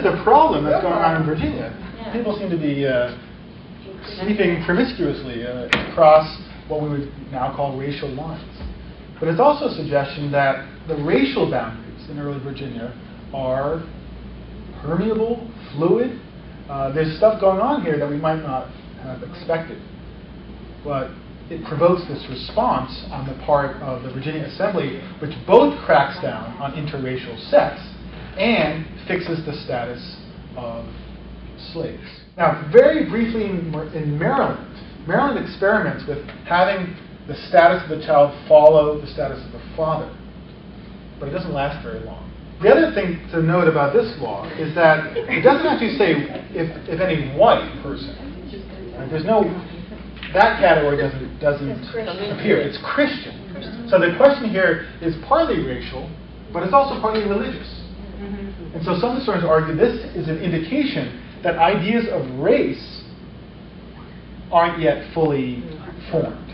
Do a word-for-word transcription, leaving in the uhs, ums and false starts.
the problem that's going on in Virginia. People seem to be uh, sleeping promiscuously uh, across what we would now call racial lines. But it's also a suggestion that the racial boundaries in early Virginia are permeable, fluid. Uh, there's stuff going on here that we might not have expected. But it provokes this response on the part of the Virginia Assembly, which both cracks down on interracial sex and fixes the status of slaves. Now, very briefly in, in Maryland, Maryland experiments with having the status of the child follow the status of the father, but it doesn't last very long. The other thing to note about this law is that it doesn't actually say if, if any white person. Right? There's no, that category doesn't, doesn't appear. It's Christian. Christian. So the question here is partly racial, but it's also partly religious. Mm-hmm. And so some historians argue this is an indication that ideas of race aren't yet fully formed.